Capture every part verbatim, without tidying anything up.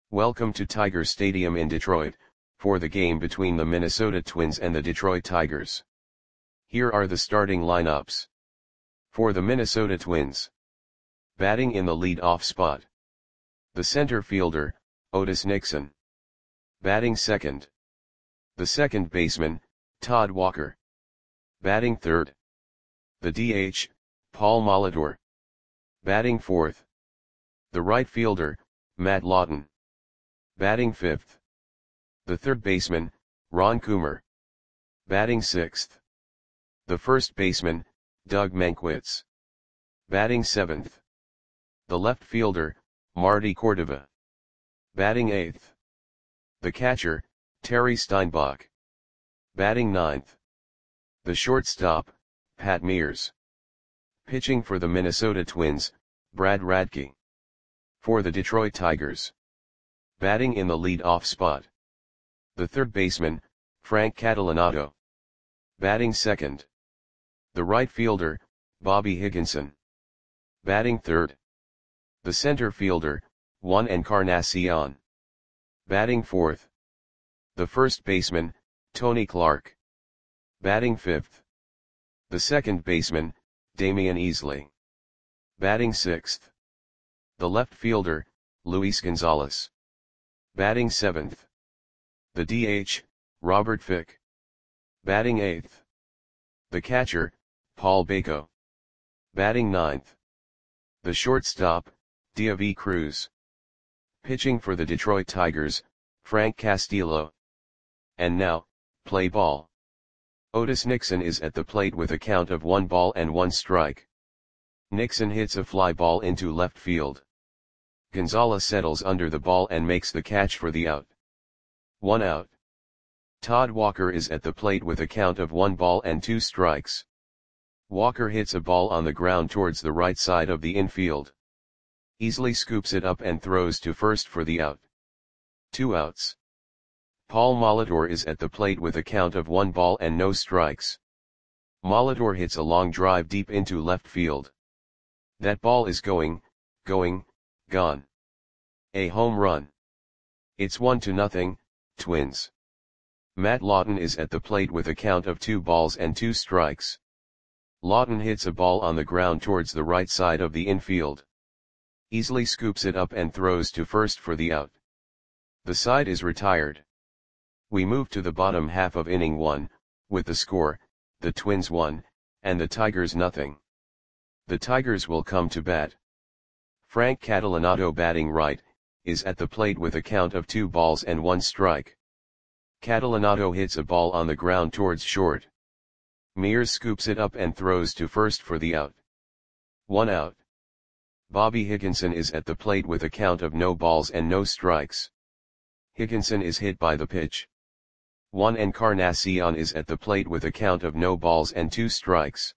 Welcome to Tiger Stadium in Detroit, for the game between the Minnesota Twins and the Detroit Tigers. Here are the starting lineups. For the Minnesota Twins. Batting in the lead-off spot. The center fielder, Otis Nixon. Batting second. The second baseman, Todd Walker. Batting third. The D H, Paul Molitor. Batting fourth. The right fielder, Matt Lawton. Batting fifth. The third baseman, Ron Coomer. Batting sixth. The first baseman, Doug Mankiewicz. Batting seventh. The left fielder, Marty Cordova. Batting eighth. The catcher, Terry Steinbach. Batting ninth. The shortstop, Pat Mears. Pitching for the Minnesota Twins, Brad Radke. For the Detroit Tigers. Batting in the lead-off spot. The third baseman, Frank Catalanotto. Batting second. The right fielder, Bobby Higginson. Batting third. The center fielder, Juan Encarnacion. Batting fourth. The first baseman, Tony Clark. Batting fifth. The second baseman, Damian Easley. Batting sixth. The left fielder, Luis Gonzalez. Batting seventh. The D H, Robert Fick. Batting eighth. The catcher, Paul Bako. Batting ninth. The shortstop, Diavy Cruz. Pitching for the Detroit Tigers, Frank Castillo. And now, play ball. Otis Nixon is at the plate with a count of one ball and one strike. Nixon hits a fly ball into left field. Gonzalez settles under the ball and makes the catch for the out. One out. Todd Walker is at the plate with a count of one ball and two strikes. Walker hits a ball on the ground towards the right side of the infield. Easley scoops it up and throws to first for the out. Two outs. Paul Molitor is at the plate with a count of one ball and no strikes. Molitor hits a long drive deep into left field. That ball is going, going, gone. A home run. It's one to nothing, Twins. Matt Lawton is at the plate with a count of two balls and two strikes. Lawton hits a ball on the ground towards the right side of the infield. Easley scoops it up and throws to first for the out. The side is retired. We move to the bottom half of inning one, with the score, the Twins one, and the Tigers nothing. The Tigers will come to bat. Frank Catalanotto, batting right, is at the plate with a count of two balls and one strike. Catalanotto hits a ball on the ground towards short. Mears scoops it up and throws to first for the out. One out. Bobby Higginson is at the plate with a count of no balls and no strikes. Higginson is hit by the pitch. Juan Encarnacion is at the plate with a count of no balls and two strikes.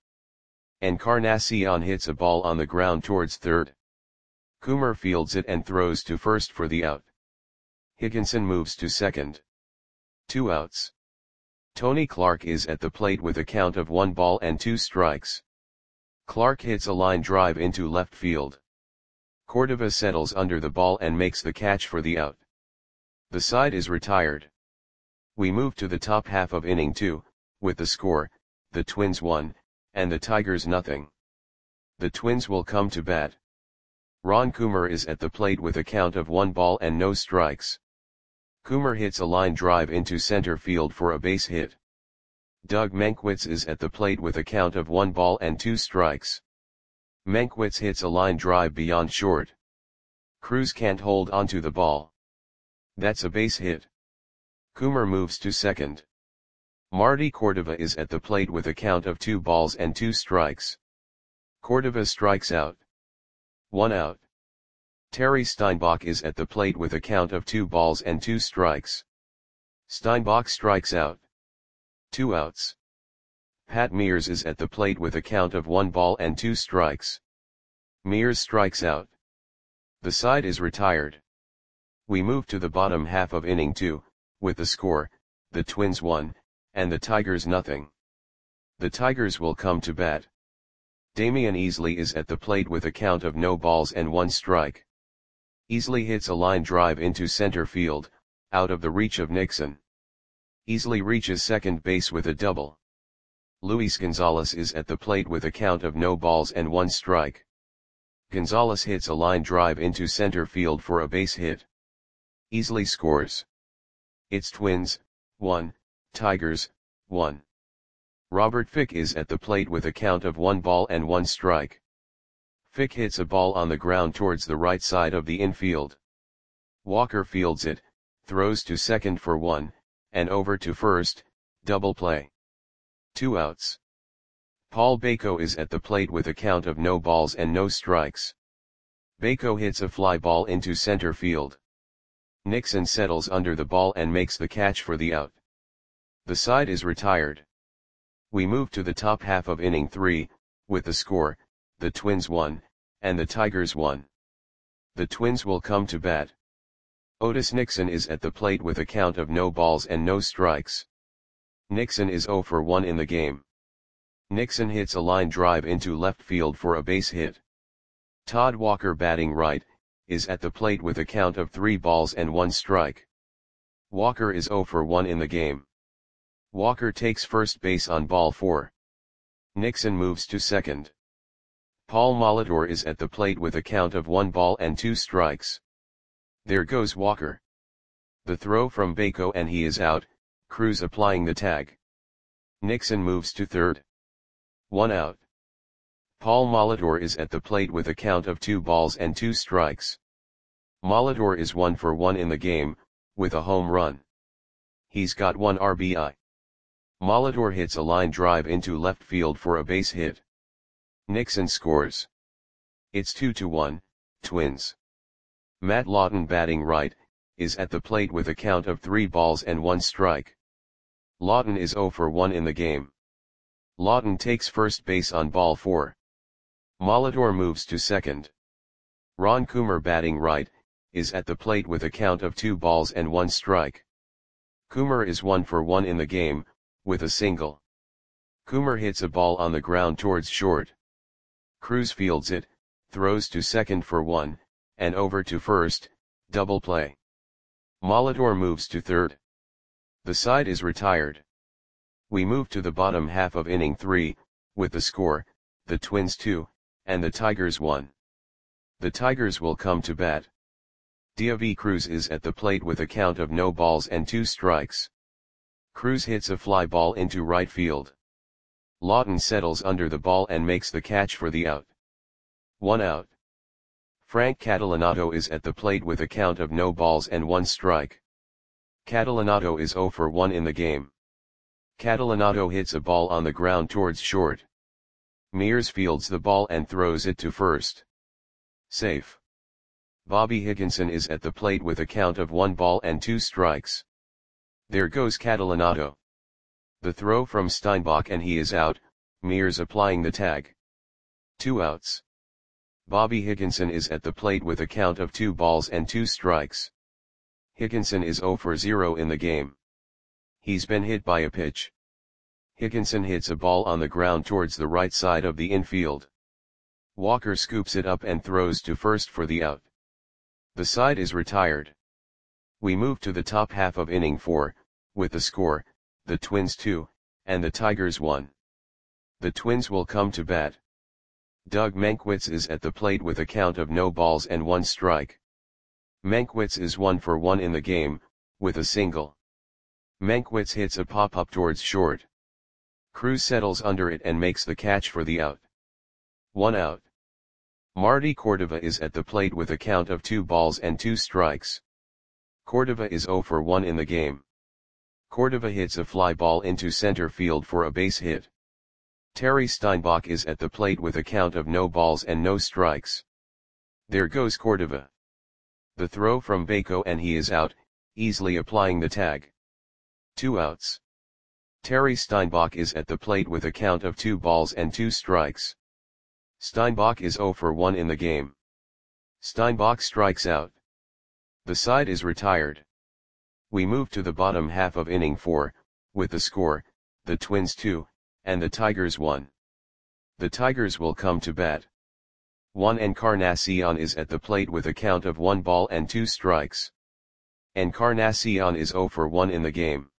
Encarnacion hits a ball on the ground towards third. Coomer fields it and throws to first for the out. Higginson moves to second. Two outs. Tony Clark is at the plate with a count of one ball and two strikes. Clark hits a line drive into left field. Cordova settles under the ball and makes the catch for the out. The side is retired. We move to the top half of inning two, with the score, the Twins one, and the Tigers nothing. The Twins will come to bat. Ron Coomer is at the plate with a count of one ball and no strikes. Coomer hits a line drive into center field for a base hit. Doug Mankiewicz is at the plate with a count of one ball and two strikes. Mankiewicz hits a line drive beyond short. Cruz can't hold onto the ball. That's a base hit. Coomer moves to second. Marty Cordova is at the plate with a count of two balls and two strikes. Cordova strikes out. One out. Terry Steinbach is at the plate with a count of two balls and two strikes. Steinbach strikes out. Two outs. Pat Mears is at the plate with a count of one ball and two strikes. Mears strikes out. The side is retired. We move to the bottom half of inning two, with the score, the Twins one, and the Tigers nothing. The Tigers will come to bat. Damian Easley is at the plate with a count of no balls and one strike. Easily hits a line drive into center field, out of the reach of Nixon. Easily reaches second base with a double. Luis Gonzalez is at the plate with a count of no balls and one strike. Gonzalez hits a line drive into center field for a base hit. Easily scores. It's Twins, one, Tigers, one. Robert Fick is at the plate with a count of one ball and one strike. Fick hits a ball on the ground towards the right side of the infield. Walker fields it, throws to second for one, and over to first, double play. Two outs. Paul Bako is at the plate with a count of no balls and no strikes. Bako hits a fly ball into center field. Nixon settles under the ball and makes the catch for the out. The side is retired. We move to the top half of inning three, with the score, the Twins one, and the Tigers one. The Twins will come to bat. Otis Nixon is at the plate with a count of no balls and no strikes. Nixon is zero for one in the game. Nixon hits a line drive into left field for a base hit. Todd Walker, batting right, is at the plate with a count of three balls and one strike. Walker is zero for one in the game. Walker takes first base on ball four. Nixon moves to second. Paul Molitor is at the plate with a count of one ball and two strikes. There goes Walker. The throw from Bako and he is out, Cruz applying the tag. Nixon moves to third. One out. Paul Molitor is at the plate with a count of two balls and two strikes. Molitor is one for one in the game, with a home run. He's got one R B I. Molitor hits a line drive into left field for a base hit. Nixon scores. It's two to one, Twins. Matt Lawton, batting right, is at the plate with a count of three balls and one strike. Lawton is zero for one in the game. Lawton takes first base on ball four. Molitor moves to second. Ron Coomer, batting right, is at the plate with a count of two balls and one strike. Coomer is one for one in the game, with a single. Coomer hits a ball on the ground towards short. Cruz fields it, throws to second for one, and over to first, double play. Molitor moves to third. The side is retired. We move to the bottom half of inning three, with the score, the Twins two, and the Tigers one. The Tigers will come to bat. Diavi Cruz is at the plate with a count of no balls and two strikes. Cruz hits a fly ball into right field. Lawton settles under the ball and makes the catch for the out. One out. Frank Catalanato is at the plate with a count of no balls and one strike. Catalanato is zero for one in the game. Catalanato hits a ball on the ground towards short. Mears fields the ball and throws it to first. Safe. Bobby Higginson is at the plate with a count of one ball and two strikes. There goes Catalanato. The throw from Steinbach and he is out, Mears applying the tag. Two outs. Bobby Higginson is at the plate with a count of two balls and two strikes. Higginson is zero for zero in the game. He's been hit by a pitch. Higginson hits a ball on the ground towards the right side of the infield. Walker scoops it up and throws to first for the out. The side is retired. We move to the top half of inning four, with the score, the Twins two, and the Tigers one. The Twins will come to bat. Doug Mankiewicz is at the plate with a count of no balls and one strike. Mankiewicz is one for one in the game, with a single. Mankiewicz hits a pop-up towards short. Cruz settles under it and makes the catch for the out. One out. Marty Cordova is at the plate with a count of two balls and two strikes. Cordova is zero for one in the game. Cordova hits a fly ball into center field for a base hit. Terry Steinbach is at the plate with a count of no balls and no strikes. There goes Cordova. The throw from Bako and he is out, easily applying the tag. Two outs. Terry Steinbach is at the plate with a count of two balls and two strikes. Steinbach is zero for one in the game. Steinbach strikes out. The side is retired. We move to the bottom half of inning four, with the score, the Twins two, and the Tigers one. The Tigers will come to bat. one Encarnacion is at the plate with a count of one ball and two strikes. Encarnacion is zero for one in the game.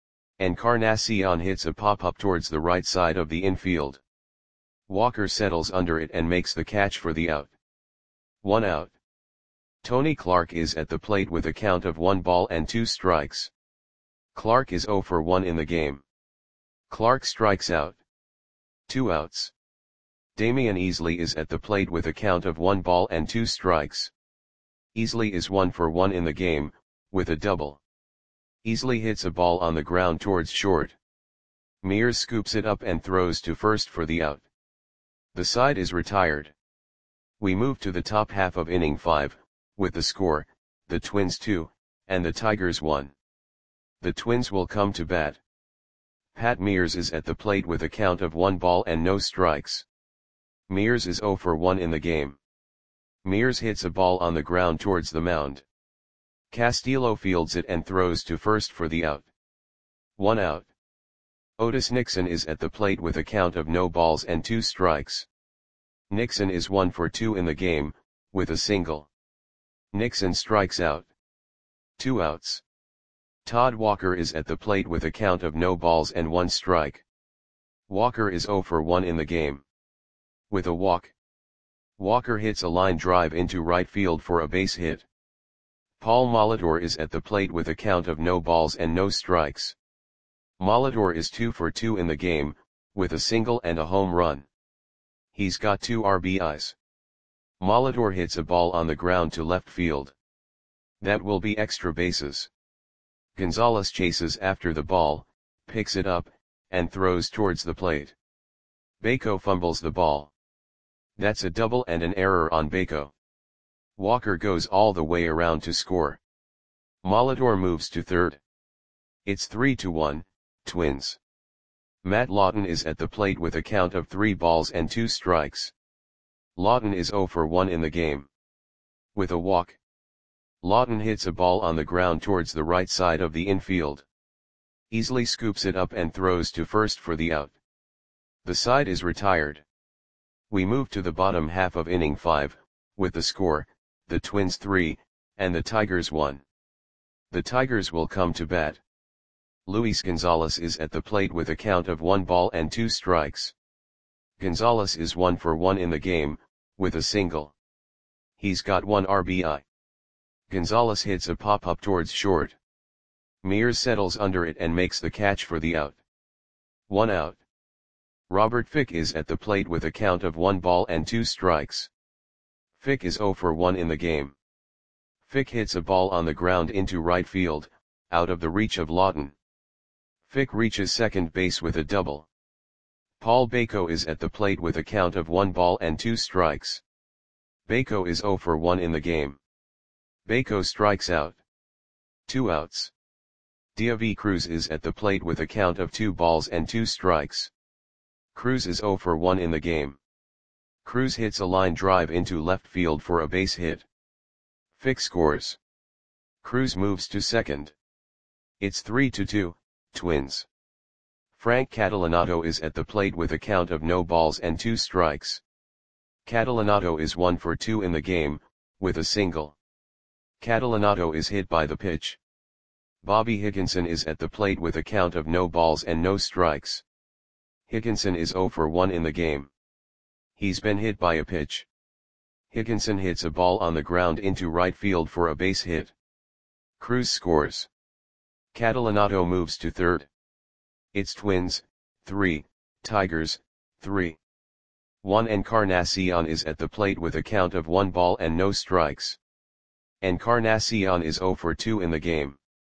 Encarnacion hits a pop-up towards the right side of the infield. Walker settles under it and makes the catch for the out. One out. Tony Clark is at the plate with a count of one ball and two strikes. Clark is zero for one in the game. Clark strikes out. Two outs. Damian Easley is at the plate with a count of one ball and two strikes. Easley is one for one in the game, with a double. Easley hits a ball on the ground towards short. Mears scoops it up and throws to first for the out. The side is retired. We move to the top half of inning five, with the score, the Twins two, and the Tigers one. The Twins will come to bat. Pat Mears is at the plate with a count of one ball and no strikes. Mears is zero for one in the game. Mears hits a ball on the ground towards the mound. Castillo fields it and throws to first for the out. One out. Otis Nixon is at the plate with a count of no balls and two strikes. Nixon is one for two in the game, with a single. Nixon strikes out. Two outs. Todd Walker is at the plate with a count of no balls and one strike. Walker is zero for one in the game. With a walk. Walker hits a line drive into right field for a base hit. Paul Molitor is at the plate with a count of no balls and no strikes. Molitor is two for two in the game, with a single and a home run. He's got two R B Is. Molitor hits a ball on the ground to left field. That will be extra bases. Gonzalez chases after the ball, picks it up, and throws towards the plate. Bako fumbles the ball. That's a double and an error on Bako. Walker goes all the way around to score. Molitor moves to third. It's three to one, Twins. Matt Lawton is at the plate with a count of three balls and two strikes. Lawton is zero for one in the game. With a walk. Lawton hits a ball on the ground towards the right side of the infield. Easley scoops it up and throws to first for the out. The side is retired. We move to the bottom half of inning five, with the score, the Twins three, and the Tigers one. The Tigers will come to bat. Luis Gonzalez is at the plate with a count of one ball and two strikes. Gonzalez is one for one in the game, with a single. He's got one R B I. Gonzalez hits a pop-up towards short. Mears settles under it and makes the catch for the out. One out. Robert Fick is at the plate with a count of one ball and two strikes. Fick is zero for one in the game. Fick hits a ball on the ground into right field, out of the reach of Lawton. Fick reaches second base with a double. Paul Bako is at the plate with a count of one ball and two strikes. Bako is zero for one in the game. Bako strikes out. Two outs. Diavi Cruz is at the plate with a count of two balls and two strikes. Cruz is zero for one in the game. Cruz hits a line drive into left field for a base hit. Fick scores. Cruz moves to second. It's three to two, Twins. Frank Catalanato is at the plate with a count of no balls and two strikes. Catalanato is one for two in the game, with a single. Catalanato is hit by the pitch. Bobby Higginson is at the plate with a count of no balls and no strikes. Higginson is zero for one in the game. He's been hit by a pitch. Higginson hits a ball on the ground into right field for a base hit. Cruz scores. Catalanato moves to third. It's Twins, three, Tigers, three. One Encarnacion is at the plate with a count of one ball and no strikes. Encarnacion is zero for two in the game.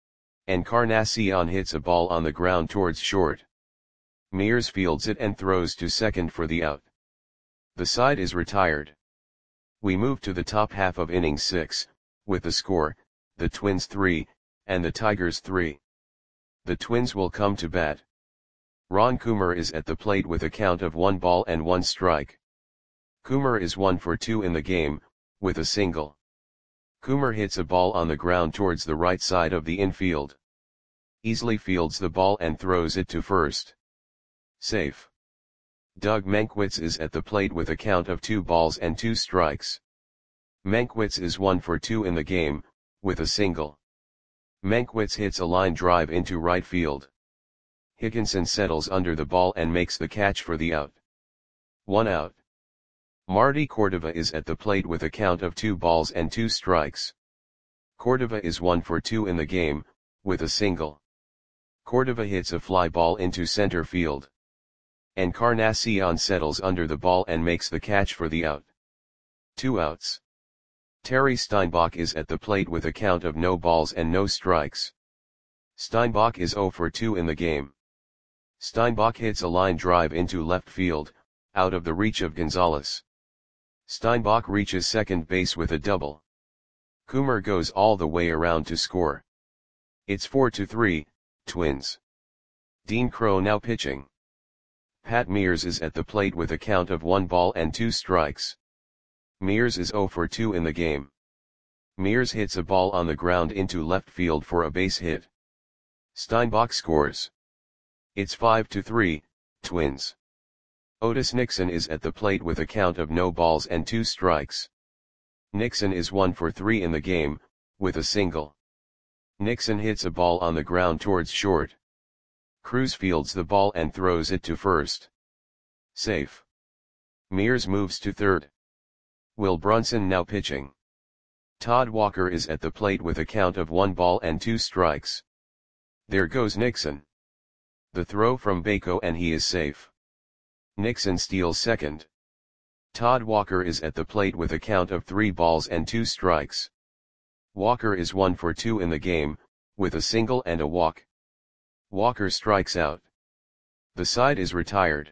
Encarnacion hits a ball on the ground towards short. Mears fields it and throws to second for the out. The side is retired. We move to the top half of inning six, with the score, the Twins three, and the Tigers three. The Twins will come to bat. Ron Coomer is at the plate with a count of one ball and one strike. Coomer is one for two in the game, with a single. Coomer hits a ball on the ground towards the right side of the infield. Easley fields the ball and throws it to first. Safe. Doug Mankiewicz is at the plate with a count of two balls and two strikes. Mankiewicz is one for two in the game, with a single. Mankiewicz hits a line drive into right field. Higginson settles under the ball and makes the catch for the out. One out. Marty Cordova is at the plate with a count of two balls and two strikes. Cordova is one for two in the game, with a single. Cordova hits a fly ball into center field. Encarnacion settles under the ball and makes the catch for the out. Two outs. Terry Steinbach is at the plate with a count of no balls and no strikes. Steinbach is zero for two in the game. Steinbach hits a line drive into left field, out of the reach of Gonzalez. Steinbach reaches second base with a double. Coomer goes all the way around to score. It's four to three, Twins. Dean Crow now pitching. Pat Mears is at the plate with a count of one ball and two strikes. Mears is zero for two in the game. Mears hits a ball on the ground into left field for a base hit. Steinbach scores. It's five to three, Twins. Otis Nixon is at the plate with a count of no balls and two strikes. Nixon is one for three in the game, with a single. Nixon hits a ball on the ground towards short. Cruz fields the ball and throws it to first. Safe. Mears moves to third. Will Brunson now pitching. Todd Walker is at the plate with a count of one ball and two strikes. There goes Nixon. The throw from Bako and he is safe. Nixon steals second. Todd Walker is at the plate with a count of three balls and two strikes. Walker is one for two in the game, with a single and a walk. Walker strikes out. The side is retired.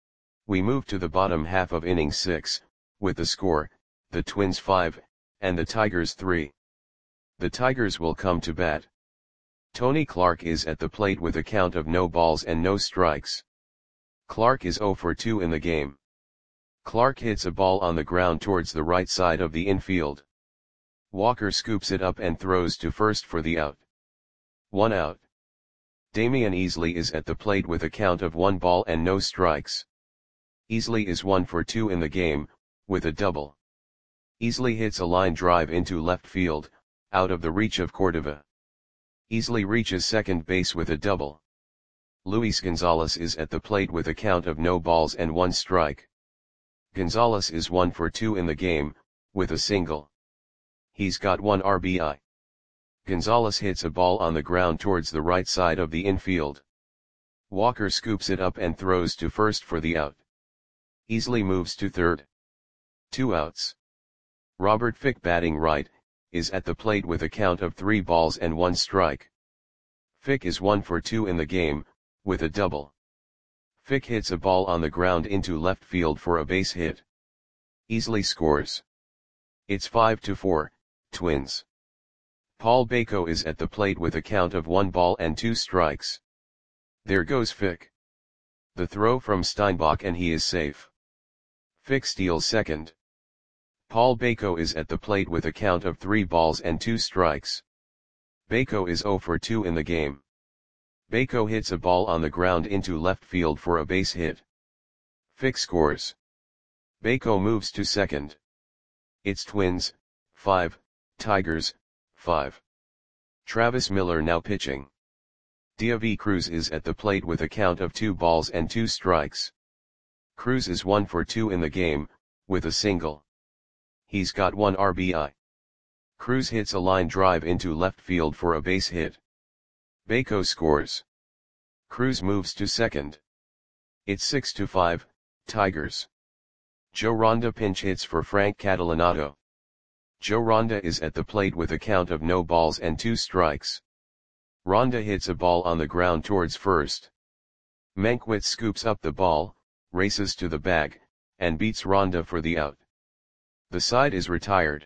We move to the bottom half of inning six, with the score, the Twins five, and the Tigers three. The Tigers will come to bat. Tony Clark is at the plate with a count of no balls and no strikes. Clark is zero for two in the game. Clark hits a ball on the ground towards the right side of the infield. Walker scoops it up and throws to first for the out. One out. Damian Easley is at the plate with a count of one ball and no strikes. Easley is one for two in the game, with a double. Easley hits a line drive into left field, out of the reach of Cordova. Easley reaches second base with a double. Luis Gonzalez is at the plate with a count of no balls and one strike. Gonzalez is one for two in the game, with a single. He's got one R B I. Gonzalez hits a ball on the ground towards the right side of the infield. Walker scoops it up and throws to first for the out. Easley moves to third. Two outs. Robert Fick, batting right, is at the plate with a count of three balls and one strike. Fick is one for two in the game, with a double. Fick hits a ball on the ground into left field for a base hit. Easley scores. It's five to four, Twins. Paul Bako is at the plate with a count of one ball and two strikes. There goes Fick. The throw from Steinbach and he is safe. Fick steals second. Paul Bako is at the plate with a count of three balls and two strikes. Bako is zero for two in the game. Bako hits a ball on the ground into left field for a base hit. Fick scores. Bako moves to second. It's Twins, five, Tigers, five. Travis Miller now pitching. Diavi Cruz is at the plate with a count of two balls and two strikes. Cruz is one for two in the game, with a single. He's got one R B I. Cruz hits a line drive into left field for a base hit. Bako scores. Cruz moves to second. It's six to five, Tigers. Joe Ronda pinch hits for Frank Catalanato. Joe Ronda is at the plate with a count of no balls and two strikes. Ronda hits a ball on the ground towards first. Mankiewicz scoops up the ball, races to the bag, and beats Ronda for the out. The side is retired.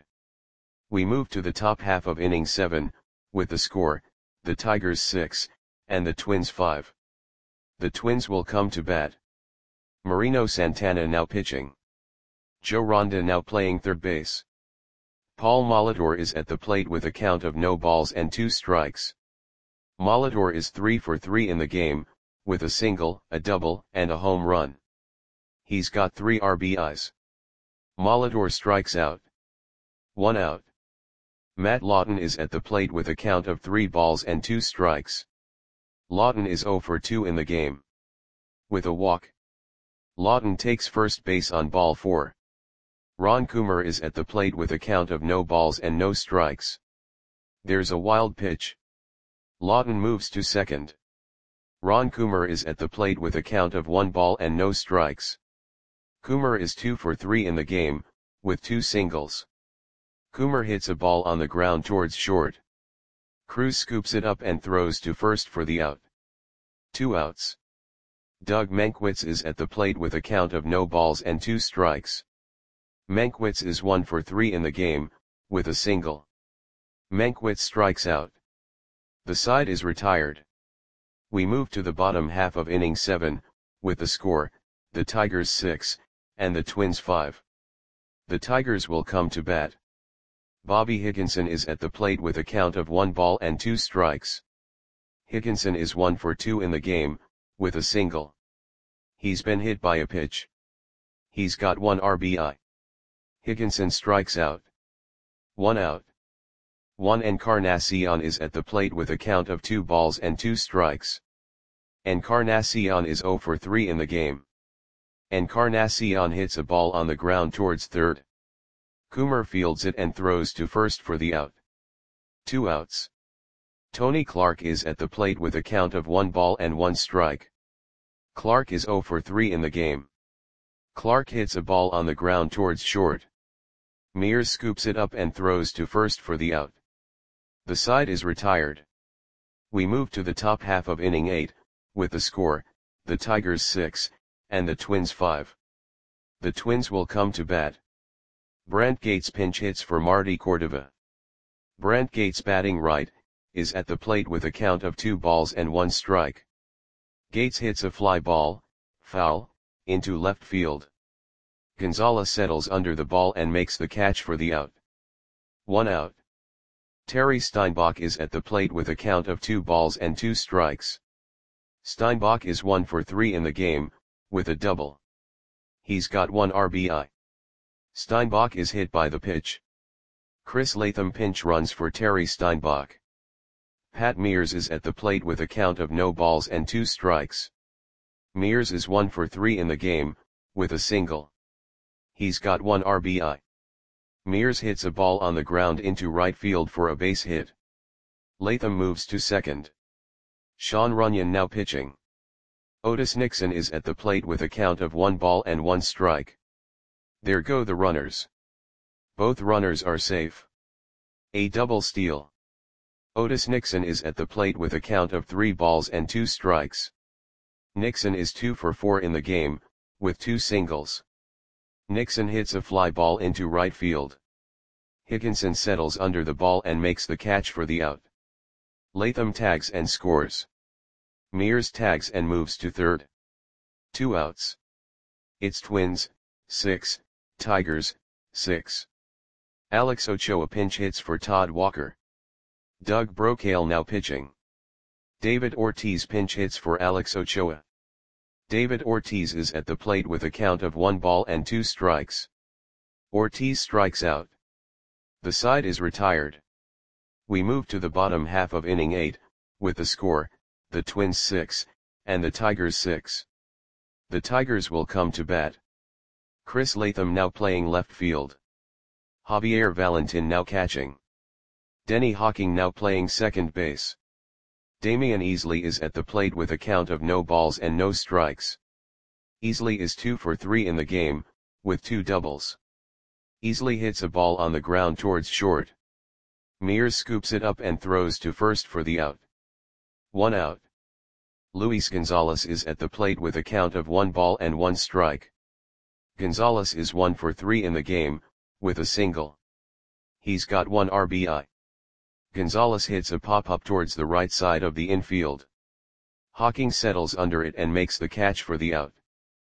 We move to the top half of inning seven, with the score, the Tigers six, and the Twins five. The Twins will come to bat. Marino Santana now pitching. Joe Ronda now playing third base. Paul Molitor is at the plate with a count of no balls and two strikes. Molitor is three for three in the game, with a single, a double, and a home run. He's got three R B Is. Molitor strikes out. One out. Matt Lawton is at the plate with a count of three balls and two strikes. Lawton is zero for two in the game. With a walk. Lawton takes first base on ball four. Ron Coomer is at the plate with a count of no balls and no strikes. There's a wild pitch. Lawton moves to second. Ron Coomer is at the plate with a count of one ball and no strikes. Coomer is two for three in the game, with two singles. Coomer hits a ball on the ground towards short. Cruz scoops it up and throws to first for the out. Two outs. Doug Mankiewicz is at the plate with a count of no balls and two strikes. Mankiewicz is one for three in the game, with a single. Mankiewicz strikes out. The side is retired. We move to the bottom half of inning seven, with the score, the Tigers six, and the Twins five. The Tigers will come to bat. Bobby Higginson is at the plate with a count of one ball and two strikes. Higginson is one for two in the game, with a single. He's been hit by a pitch. He's got one R B I. Higginson strikes out. One out. Juan Encarnacion is at the plate with a count of two balls and two strikes. Encarnacion is zero for three in the game. Encarnacion hits a ball on the ground towards third. Coomer fields it and throws to first for the out. Two outs. Tony Clark is at the plate with a count of one ball and one strike. Clark is zero for three in the game. Clark hits a ball on the ground towards short. Mears scoops it up and throws to first for the out. The side is retired. We move to the top half of inning eight, with the score, the Tigers six, and the Twins five. The Twins will come to bat. Brant Gates pinch hits for Marty Cordova. Brant Gates, batting right, is at the plate with a count of two balls and one strike. Gates hits a fly ball, foul, into left field. Gonzalez settles under the ball and makes the catch for the out. One out. Terry Steinbach is at the plate with a count of two balls and two strikes. Steinbach is one for three in the game, with a double. He's got one R B I. Steinbach is hit by the pitch. Chris Latham pinch runs for Terry Steinbach. Pat Mears is at the plate with a count of no balls and two strikes. Mears is one for three in the game, with a single. He's got one R B I. Mears hits a ball on the ground into right field for a base hit. Latham moves to second. Sean Runyon now pitching. Otis Nixon is at the plate with a count of one ball and one strike. There go the runners. Both runners are safe. A double steal. Otis Nixon is at the plate with a count of three balls and two strikes. Nixon is two for four in the game, with two singles. Nixon hits a fly ball into right field. Higginson settles under the ball and makes the catch for the out. Latham tags and scores. Mears tags and moves to third. Two outs. It's Twins, six, Tigers, six. Alex Ochoa pinch hits for Todd Walker. Doug Brocail now pitching. David Ortiz pinch hits for Alex Ochoa. David Ortiz is at the plate with a count of one ball and two strikes. Ortiz strikes out. The side is retired. We move to the bottom half of inning eight, with the score, the Twins six, and the Tigers six. The Tigers will come to bat. Chris Latham now playing left field. Javier Valentin now catching. Denny Hawking now playing second base. Damian Easley is at the plate with a count of no balls and no strikes. Easley is two for three in the game, with two doubles. Easley hits a ball on the ground towards short. Mears scoops it up and throws to first for the out. One out. Luis Gonzalez is at the plate with a count of one ball and one strike. Gonzalez is one for three in the game, with a single. He's got one R B I. Gonzalez hits a pop-up towards the right side of the infield. Hawking settles under it and makes the catch for the out.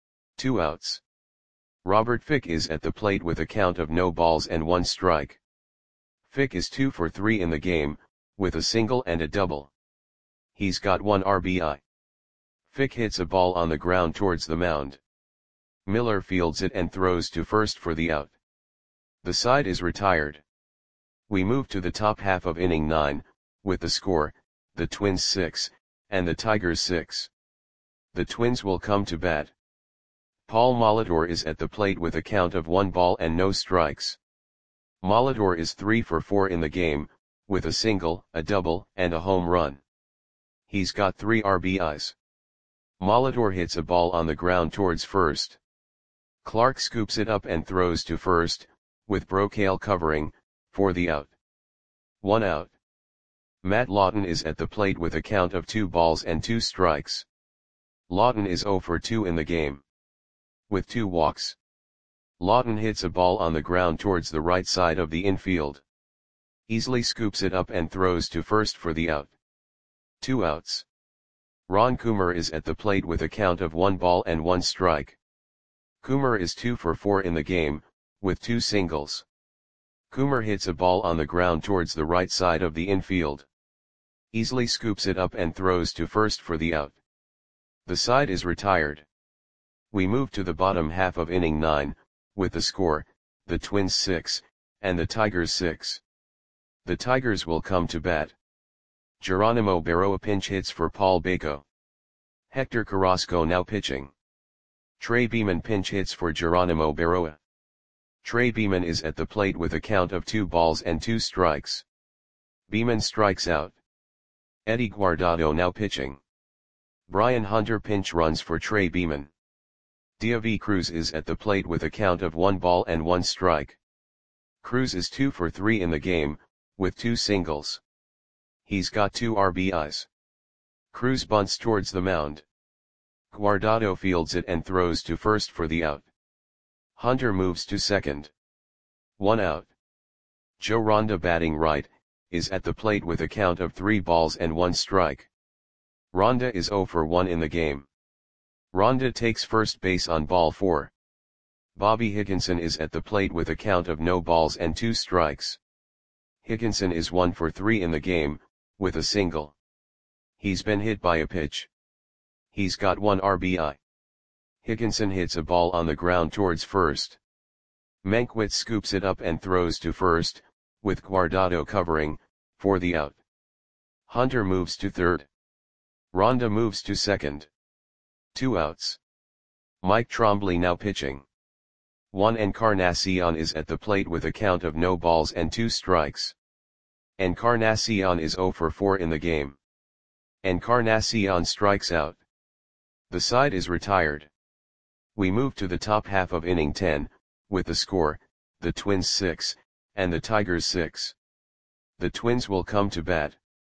Two outs. Robert Fick is at the plate with a count of no balls and one strike. Fick is two for three in the game, with a single and a double. He's got one R B I. Fick hits a ball on the ground towards the mound. Miller fields it and throws to first for the out. The side is retired. We move to the top half of inning nine, with the score, the Twins six, and the Tigers six. The Twins will come to bat. Paul Molitor is at the plate with a count of one ball and no strikes. Molitor is three for four in the game, with a single, a double, and a home run. He's got three R B Is. Molitor hits a ball on the ground towards first. Clark scoops it up and throws to first, with Brocale covering, for the out. One out. Matt Lawton is at the plate with a count of two balls and two strikes. Lawton is zero for two in the game. With two walks. Lawton hits a ball on the ground towards the right side of the infield. Easily scoops it up and throws to first for the out. Two outs. Ron Coomer is at the plate with a count of one ball and one strike. Coomer is two for four in the game, with two singles. Coomer hits a ball on the ground towards the right side of the infield. Easily scoops it up and throws to first for the out. The side is retired. We move to the bottom half of inning nine, with the score, the Twins six, and the Tigers six. The Tigers will come to bat. Geronimo Barroa pinch hits for Paul Baco. Hector Carrasco now pitching. Trey Beeman pinch hits for Geronimo Barroa. Trey Beeman is at the plate with a count of two balls and two strikes. Beeman strikes out. Eddie Guardado now pitching. Brian Hunter pinch runs for Trey Beeman. David Cruz is at the plate with a count of one ball and one strike. Cruz is two for three in the game, with two singles. He's got two R B Is. Cruz bunts towards the mound. Guardado fields it and throws to first for the out. Hunter moves to second. One out. Joe Ronda batting right, is at the plate with a count of three balls and one strike. Ronda is zero for one in the game. Ronda takes first base on ball four. Bobby Higginson is at the plate with a count of no balls and two strikes. Higginson is one for three in the game, with a single. He's been hit by a pitch. He's got one R B I. Higginson hits a ball on the ground towards first. Mankiewicz scoops it up and throws to first, with Guardado covering, for the out. Hunter moves to third. Ronda moves to second. Two outs. Mike Trombley now pitching. Juan Encarnacion is at the plate with a count of no balls and two strikes. Encarnacion is zero for four in the game. Encarnacion strikes out. The side is retired. We move to the top half of inning ten, with the score, the Twins six, and the Tigers six. The Twins will come to bat.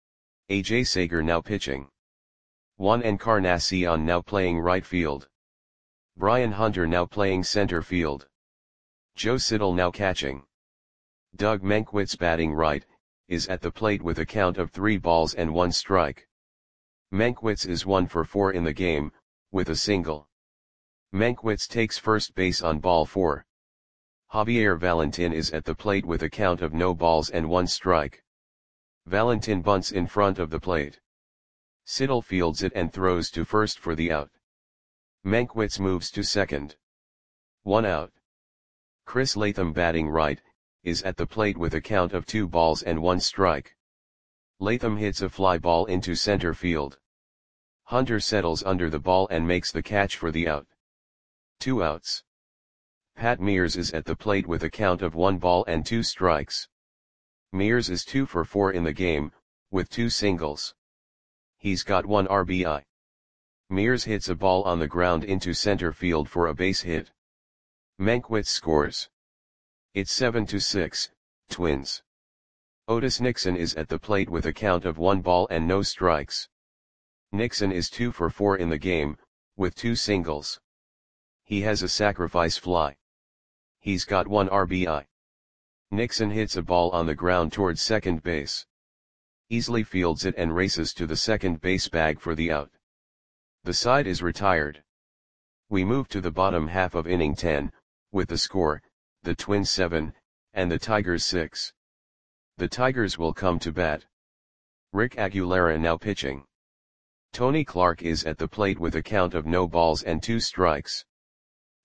A J Sager now pitching. Juan Encarnacion now playing right field. Brian Hunter now playing center field. Joe Siddall now catching. Doug Mankiewicz batting right, is at the plate with a count of three balls and one strike. Mankiewicz is one for four in the game, with a single. Mankiewicz takes first base on ball four. Javier Valentin is at the plate with a count of no balls and one strike. Valentin bunts in front of the plate. Siddall fields it and throws to first for the out. Mankiewicz moves to second. One out. Chris Latham batting right, is at the plate with a count of two balls and one strike. Latham hits a fly ball into center field. Hunter settles under the ball and makes the catch for the out. Two outs. Pat Mears is at the plate with a count of one ball and two strikes. Mears is two for four in the game, with two singles. He's got one R B I. Mears hits a ball on the ground into center field for a base hit. Mankiewicz scores. It's seven to six, Twins. Otis Nixon is at the plate with a count of one ball and no strikes. Nixon is two for four in the game, with two singles. He has a sacrifice fly. He's got one R B I. Nixon hits a ball on the ground towards second base. Easily fields it and races to the second base bag for the out. The side is retired. We move to the bottom half of inning ten, with the score, the Twins seven, and the Tigers six. The Tigers will come to bat. Rick Aguilera now pitching. Tony Clark is at the plate with a count of no balls and two strikes.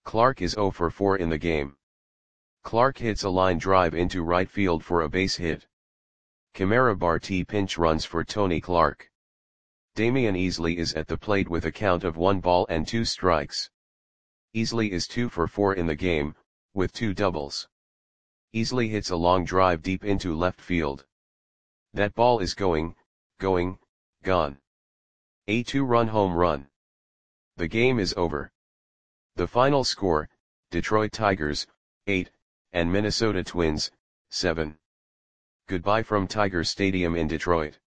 Clark is zero for four in the game. Clark hits a line drive into right field for a base hit. Kamara Barti pinch runs for Tony Clark. Damian Easley is at the plate with a count of one ball and two strikes. Easley is two for four in the game, with two doubles. Easley hits a long drive deep into left field. That ball is going, going, gone. A two-run home run. The game is over. The final score, Detroit Tigers, eight, and Minnesota Twins, seven. Goodbye from Tiger Stadium in Detroit.